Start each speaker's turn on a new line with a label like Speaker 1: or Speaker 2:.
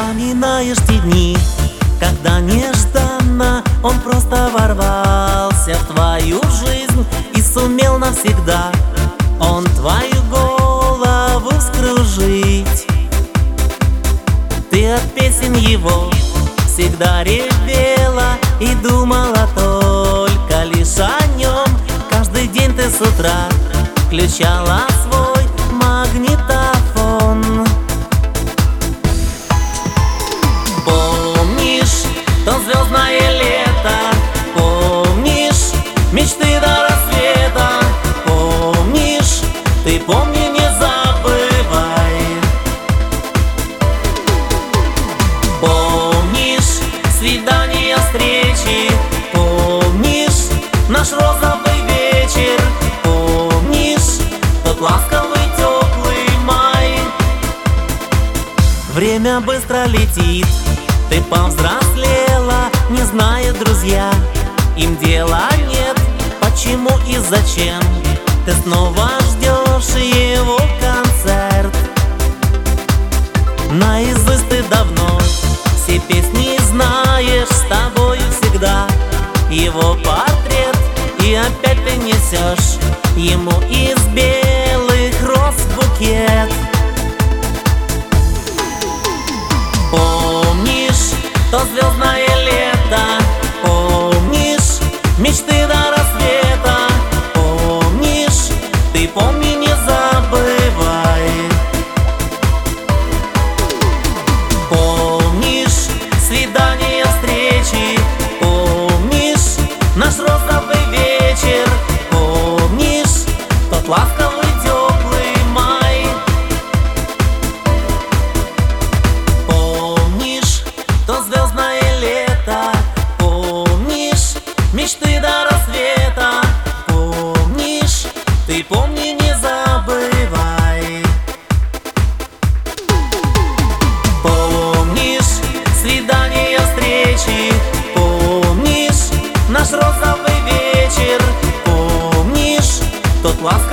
Speaker 1: Вспоминаешь те дни, когда нежданно он просто ворвался в твою жизнь и сумел навсегда он твою голову вскружить. Ты от песен его всегда ревела и думала только лишь о нем. Каждый день ты с утра включала свой магнитофон. Помнишь то звездное лето? Помнишь мечты до рассвета? Помнишь? Ты помни, не забывай. Помнишь свидания, встречи? Помнишь наш розовый вечер? Помнишь тот ласковый теплый май? Время быстро летит, ты повзрослела, не знают друзья, им дела нет. Почему и зачем ты снова ждешь его концерт? Наизусть ты давно все песни знаешь, с тобою всегда его портрет. И опять ты несешь ему из белых роз букет. Помнишь то звездное лето? Помнишь мечты до рассвета? Помнишь? Ты помни, не забывай. Помнишь свидания, встречи? Помнишь наш розовый вечер? Помнишь тот ласковый теплый май? Помнишь то звездное лето? Помнишь мечты до рассвета? Помнишь? Ты помни, не забывай. Помнишь свидания, встречи? Помнишь наш розовый вечер? Помнишь тот ласковый